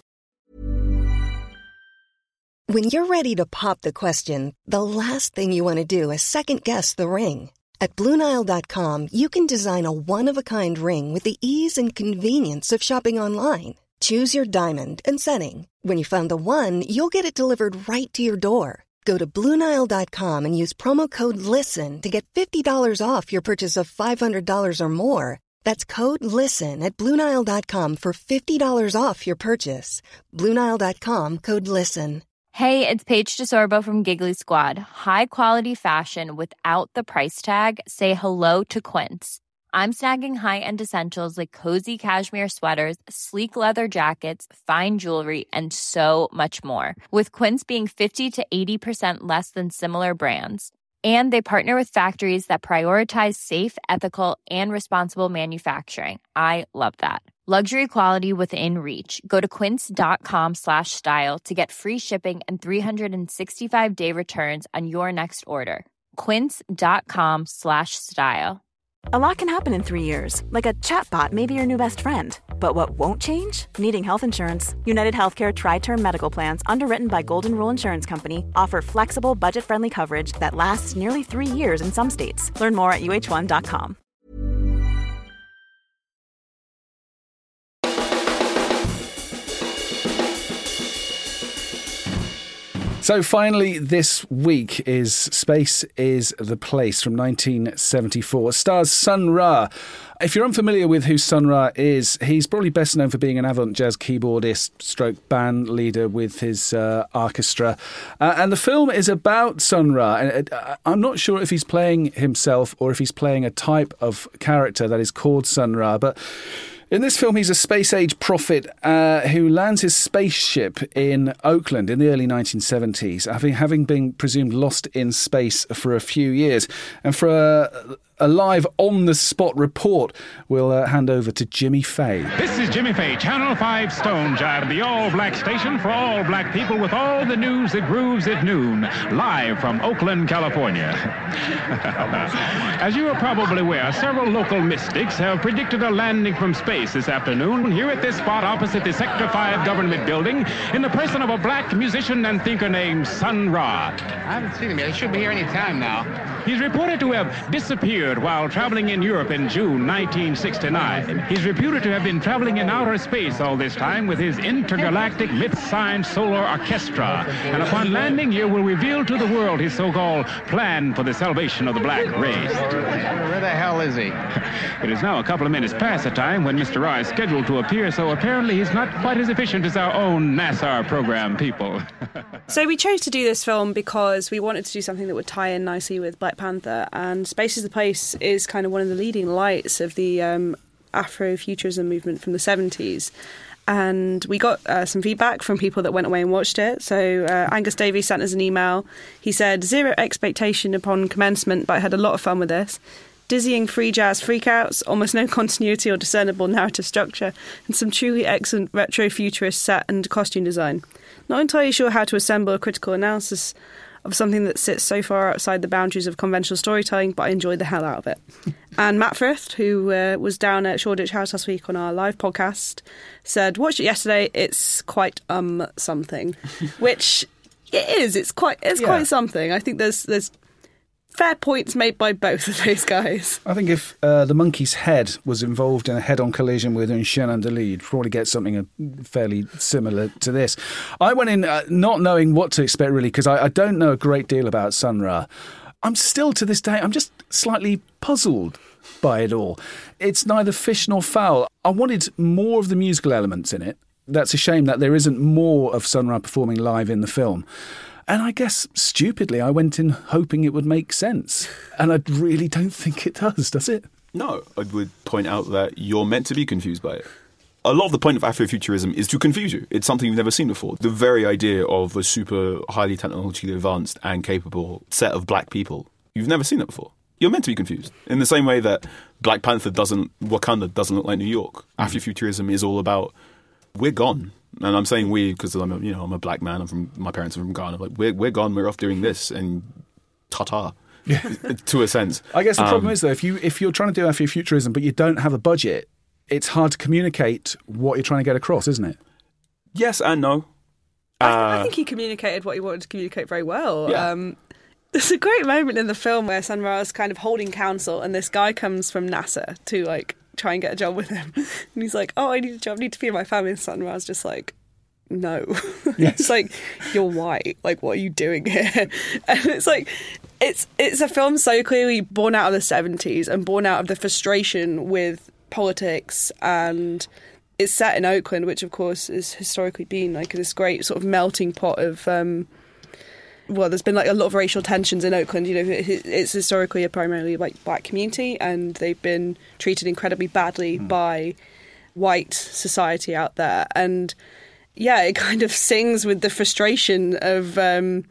K: When you're ready to pop the question, the last thing you want to do is second-guess the ring. At BlueNile.com, you can design a one-of-a-kind ring with the ease and convenience of shopping online. Choose your diamond and setting. When you find the one, you'll get it delivered right to your door. Go to BlueNile.com and use promo code LISTEN to get $50 off your purchase of $500 or more. That's code LISTEN at BlueNile.com for $50 off your purchase. BlueNile.com, code LISTEN.
L: Hey, it's Paige DeSorbo from Giggly Squad. High quality fashion without the price tag. Say hello to Quince. I'm snagging high-end essentials like cozy cashmere sweaters, sleek leather jackets, fine jewelry, and so much more. With Quince being 50 to 80% less than similar brands. And they partner with factories that prioritize safe, ethical, and responsible manufacturing. I love that. Luxury quality within reach. Go to quince.com/style to get free shipping and 365-day returns on your next order. Quince.com/style.
A: A lot can happen in 3 years, like a chatbot may be your new best friend. But what won't change? Needing health insurance. United Healthcare Tri-Term Medical Plans, underwritten by Golden Rule Insurance Company, offer flexible, budget-friendly coverage that lasts nearly 3 years in some states. Learn more at uh1.com.
E: So finally, this week is Space is the Place from 1974. It stars Sun Ra. If you're unfamiliar with who Sun Ra is, he's probably best known for being an avant-jazz keyboardist stroke band leader with his orchestra. And the film is about Sun Ra. I'm not sure if he's playing himself or if he's playing a type of character that is called Sun Ra, but in this film, he's a space-age prophet who lands his spaceship in Oakland in the early 1970s, having been presumed lost in space for a few years. And for a live on-the-spot report, we'll hand over to Jimmy Fay.
M: This is Jimmy Fay, Channel 5 Stone Jive, the all-black station for all black people with all the news that grooves at noon, live from Oakland, California. As you are probably aware, several local mystics have predicted a landing from space this afternoon here at this spot opposite the Sector 5 government building in the person of a black musician and thinker named Sun Ra.
N: I haven't seen him yet. He should be here any time now.
M: He's reported to have disappeared while traveling in Europe in June 1969. He's reputed to have been traveling in outer space all this time with his intergalactic myth-signed solar orchestra. And upon landing here will reveal to the world his so-called plan for the salvation of the black race.
N: Where the hell is he?
M: It is now a couple of minutes past the time when Mr. Ra is scheduled to appear, so apparently he's not quite as efficient as our own NASA program people.
F: So we chose to do this film because we wanted to do something that would tie in nicely with Black Panther, and Space is the Place is kind of one of the leading lights of the Afrofuturism movement from the 70s. And we got some feedback from people that went away and watched it. So Angus Davies sent us an email. He said, 0 expectation upon commencement, but I had a lot of fun with this. Dizzying free jazz freakouts, almost no continuity or discernible narrative structure, and some truly excellent retro-futurist set and costume design. Not entirely sure how to assemble a critical analysis of something that sits so far outside the boundaries of conventional storytelling, but I enjoyed the hell out of it. And Matt Frith, who was down at Shoreditch House last week on our live podcast, said, watched it yesterday, it's quite something, which it is. It's quite something. I think there's fair points made by both of those guys.
E: I think if the monkey's head was involved in a head-on collision with Un Chien Andalou, you'd probably get something fairly similar to this. I went in not knowing what to expect, really, because I don't know a great deal about Sun Ra. I'm still, to this day, I'm just slightly puzzled by it all. It's neither fish nor fowl. I wanted more of the musical elements in it. That's a shame that there isn't more of Sun Ra performing live in the film. And I guess, stupidly, I went in hoping it would make sense. And I really don't think it does it?
G: No, I would point out that you're meant to be confused by it. A lot of the point of Afrofuturism is to confuse you. It's something you've never seen before. The very idea of a super highly technologically advanced and capable set of black people, you've never seen it before. You're meant to be confused. In the same way that Wakanda doesn't look like New York. Afrofuturism is all about, we're gone. And I'm saying we because I'm a black man. My parents are from Ghana. Like we're gone. We're off doing this and ta-ta, to a sense.
E: I guess the problem is though, if you're trying to do Afrofuturism but you don't have a budget, it's hard to communicate what you're trying to get across, isn't it?
G: Yes and no.
F: I think he communicated what he wanted to communicate very well.
G: Yeah.
F: There's a great moment in the film where Sun Ra is kind of holding counsel, and this guy comes from NASA to try and get a job with him, and he's like, "Oh, I need a job, I need to feed my family." And Sun Ra's just like, "No." It's like, "You're white. Like, what are you doing here?" And it's like, it's a film so clearly born out of the 70s and born out of the frustration with politics, and it's set in Oakland, which of course has historically been like this great sort of melting pot of. There's been a lot of racial tensions in Oakland. It's historically a primarily black community, and they've been treated incredibly badly by white society out there. And yeah, it kind of sings with the frustration of the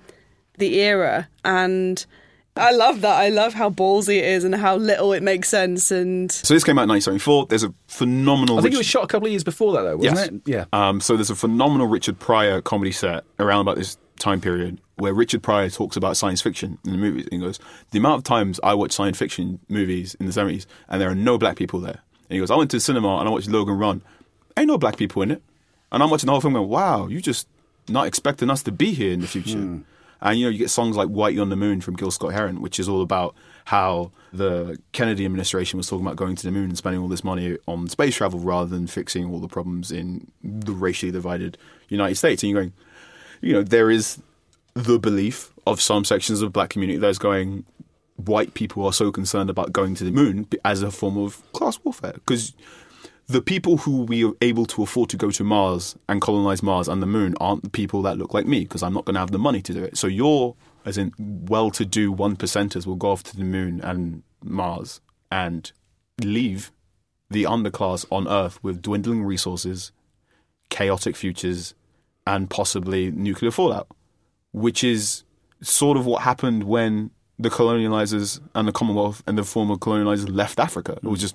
F: era. And I love that. I love how ballsy it is and how little it makes sense. And
G: so this came out in 1974. There's a phenomenal.
E: I think it was shot a couple of years before that, though, wasn't it? Yeah.
G: So there's a phenomenal Richard Pryor comedy set around about this time period where Richard Pryor talks about science fiction in the movies. And he goes, the amount of times I watched science fiction movies in the 70s and there are no black people there. And he goes, I went to the cinema and I watched Logan Run. Ain't no black people in it. And I'm watching the whole film going, wow, you just not expecting us to be here in the future. And, you get songs like Whitey on the Moon from Gil Scott-Heron, which is all about how the Kennedy administration was talking about going to the moon and spending all this money on space travel rather than fixing all the problems in the racially divided United States. And you're going, there is the belief of some sections of the black community that's going, white people are so concerned about going to the moon as a form of class warfare. Because the people who we are able to afford to go to Mars and colonize Mars and the moon aren't the people that look like me, because I'm not going to have the money to do it. So you're, as in well-to-do 1%ers, will go off to the moon and Mars and leave the underclass on Earth with dwindling resources, chaotic futures, and possibly nuclear fallout, which is sort of what happened when the colonializers and the Commonwealth and the former colonizers left Africa. It was just,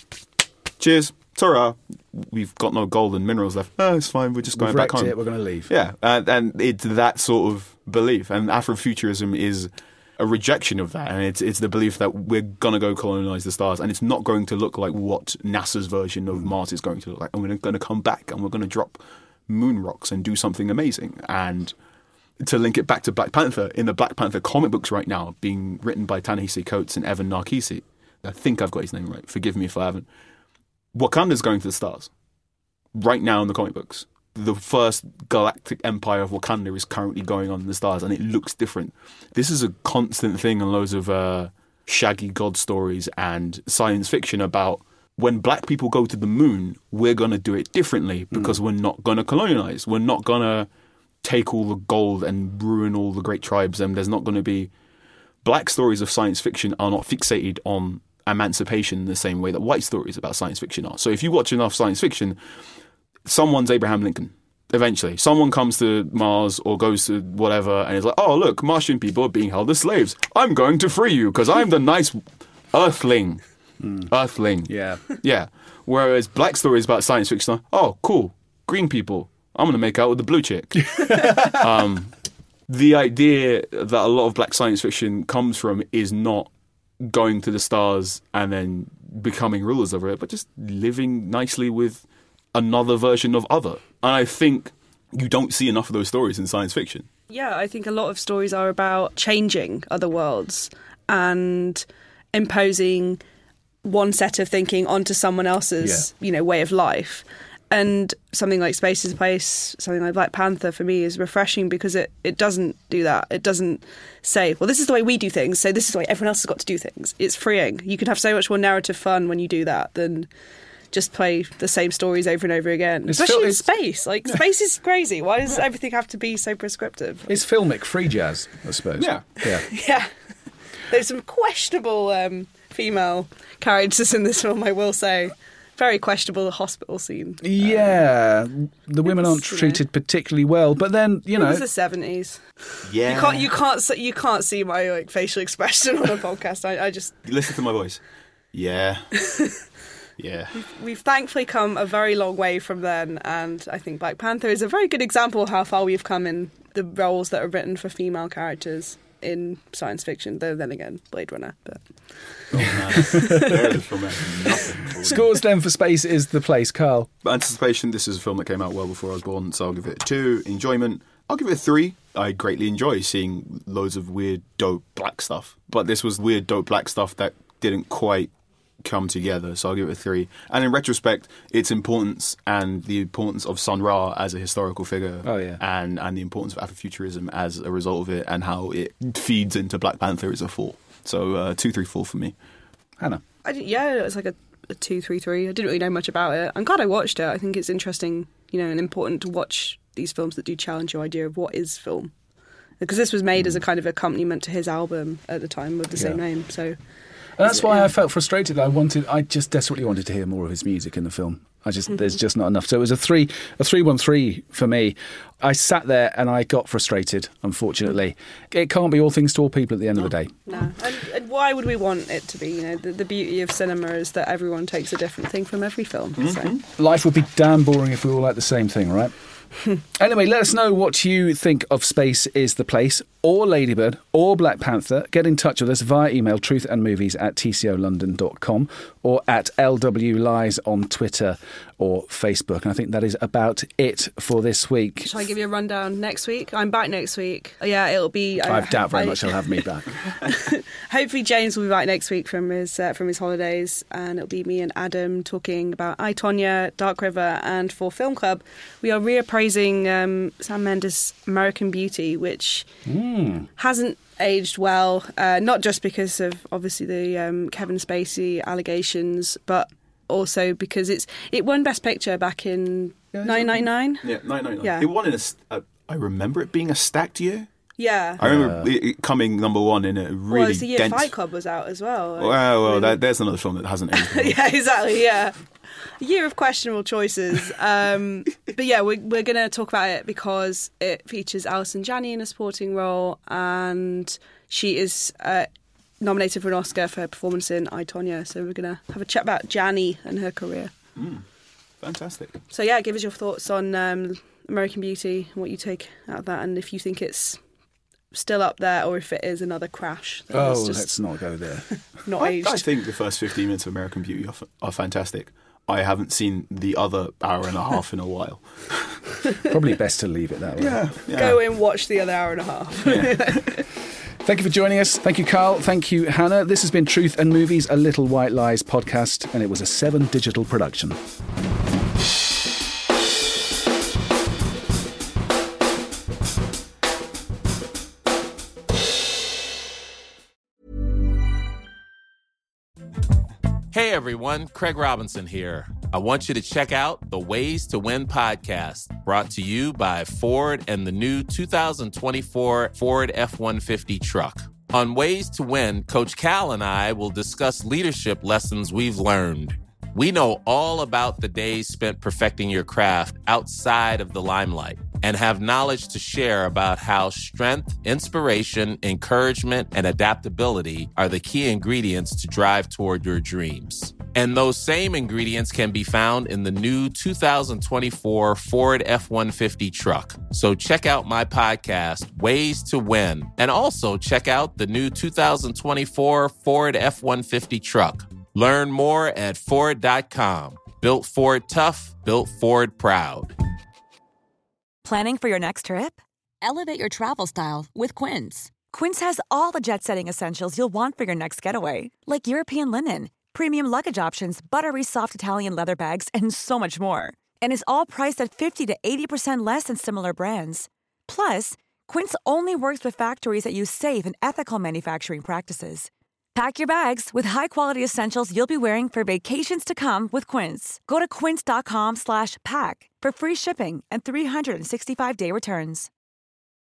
G: cheers, ta-ra, we've got no gold and minerals left. Oh, it's fine, we're just going back home.
E: We're going to leave.
G: Yeah, and it's that sort of belief. And Afrofuturism is a rejection of that. And it's the belief that we're going to go colonize the stars, and it's not going to look like what NASA's version of Mars is going to look like. And we're going to come back and we're going to drop moon rocks and do something amazing. And to link it back to Black Panther, in the Black Panther comic books right now, being written by Ta-Nehisi Coates and Evan Narcisi, I think I've got his name right, forgive me if I haven't, Wakanda's going to the stars right now in the comic books. The first galactic empire of Wakanda is currently going on in the stars, and it looks different. This is a constant thing in loads of shaggy god stories and science fiction about when black people go to the moon, we're going to do it differently because we're not going to colonize. We're not going to take all the gold and ruin all the great tribes, and there's not going to be... Black stories of science fiction are not fixated on emancipation in the same way that white stories about science fiction are. So if you watch enough science fiction, someone's Abraham Lincoln. Eventually, someone comes to Mars or goes to whatever and is like, oh, look, Martian people are being held as slaves. I'm going to free you because I'm the nice earthling. Earthling.
E: Yeah.
G: Yeah. Whereas black stories about science fiction are, oh, cool, green people. I'm going to make out with the blue chick. the idea that a lot of black science fiction comes from is not going to the stars and then becoming rulers over it, but just living nicely with another version of other. And I think you don't see enough of those stories in science fiction.
F: Yeah, I think a lot of stories are about changing other worlds and imposing one set of thinking onto someone else's, way of life. And something like Space is a Place, something like Black Panther, for me, is refreshing because it doesn't do that. It doesn't say, well, this is the way we do things, so this is the way everyone else has got to do things. It's freeing. You can have so much more narrative fun when you do that than just play the same stories over and over again. Especially in space. Like, space is crazy. Why does everything have to be so prescriptive?
E: It's filmic free jazz, I suppose.
G: Yeah.
F: Yeah. There's some questionable female characters in this film, I will say. Very questionable hospital scene.
E: Yeah, the women aren't treated particularly well. But then,
F: It was the 70s.
G: Yeah,
F: you can't see my facial expression on a podcast. I just
G: listen to my voice. Yeah, yeah.
F: We've thankfully come a very long way from then, and I think Black Panther is a very good example of how far we've come in the roles that are written for female characters in science fiction. Though then again, Blade Runner. But
E: Scores then for Space is the Place, Carl.
G: Anticipation, this is a film that came out well before I was born, so I'll give it a 2. Enjoyment, I'll give it a 3. I greatly enjoy seeing loads of weird, dope black stuff. But this was weird, dope black stuff that didn't quite come together, so I'll give it a 3. And in retrospect, its importance and the importance of Sun Ra as a historical figure, and the importance of Afrofuturism as a result of it, and how it feeds into Black Panther is a 4. So 2, 3, 4 for me.
E: Hannah?
F: It was like a 2, 3, 3. I didn't really know much about it. I'm glad I watched it. I think it's interesting, and important to watch these films that do challenge your idea of what is film. Because this was made as a kind of accompaniment to his album at the time with the same name. So,
E: and that's why I felt frustrated. I just desperately wanted to hear more of his music in the film. There's just not enough. So it was a 3-1-3 for me. I sat there and I got frustrated, unfortunately. It can't be all things to all people at the end of the day.
F: No. And why would we want it to be? The beauty of cinema is that everyone takes a different thing from every film.
E: Mm-hmm. So. Life would be damn boring if we all like the same thing, right? Anyway, let us know what you think of Space is the Place, or Ladybird, or Black Panther. Get in touch with us via email, truthandmovies@tcolondon.com, or at LWLies on Twitter or Facebook. And I think that is about it for this week.
F: Shall I give you a rundown next week? I'm back next week. Yeah, it'll be...
E: I doubt very much he'll have me back.
F: Hopefully James will be back next week from his holidays, and it'll be me and Adam talking about I, Tonya, Dark River, and for Film Club, we are reappraising Sam Mendes' American Beauty, which hasn't aged well, not just because of obviously the Kevin Spacey allegations, but also because it won Best Picture back in 1999.
G: Yeah, 1999.
F: Yeah.
G: It won in I remember it being a stacked year.
F: Yeah.
G: I remember it coming number 1 in a really
F: well, it's the year
G: dense...
F: Fight Club was out as well.
G: There's another film that hasn't aged well.
F: Yeah, exactly, yeah. A year of questionable choices. But yeah, we're going to talk about it because it features Alison Janney in a supporting role, and she is nominated for an Oscar for her performance in I, Tonya. So we're going to have a chat about Janney and her career.
G: Fantastic.
F: So yeah, give us your thoughts on American Beauty and what you take out of that, and if you think it's still up there or if it is another crash.
E: Let's not go there.
F: Not aged.
G: I think the first 15 minutes of American Beauty are fantastic. I haven't seen the other hour and a half in a while.
E: Probably best to leave it that way.
G: Yeah.
F: Go and watch the other hour and a half.
E: Yeah. Thank you for joining us. Thank you, Carl. Thank you, Hannah. This has been Truth and Movies, a Little White Lies podcast, and it was a 7 Digital production.
O: Hey everyone, Craig Robinson here. I want you to check out the Ways to Win podcast, brought to you by Ford and the new 2024 Ford F-150 truck. On Ways to Win, Coach Cal and I will discuss leadership lessons we've learned. We know all about the days spent perfecting your craft outside of the limelight. and have knowledge to share about how strength, inspiration, encouragement, and adaptability are the key ingredients to drive toward your dreams. And those same ingredients can be found in the new 2024 Ford F-150 truck. So check out my podcast, Ways to Win, and also check out the new 2024 Ford F-150 truck. Learn more at Ford.com. Built Ford tough, built Ford proud.
P: Planning for your next trip?
Q: Elevate your travel style with Quince.
P: Quince has all the jet-setting essentials you'll want for your next getaway, like European linen, premium luggage options, buttery soft Italian leather bags, and so much more. And is all priced at 50 to 80% less than similar brands. Plus, Quince only works with factories that use safe and ethical manufacturing practices. Pack your bags with high-quality essentials you'll be wearing for vacations to come with Quince. Go to quince.com/pack for free shipping and 365-day returns.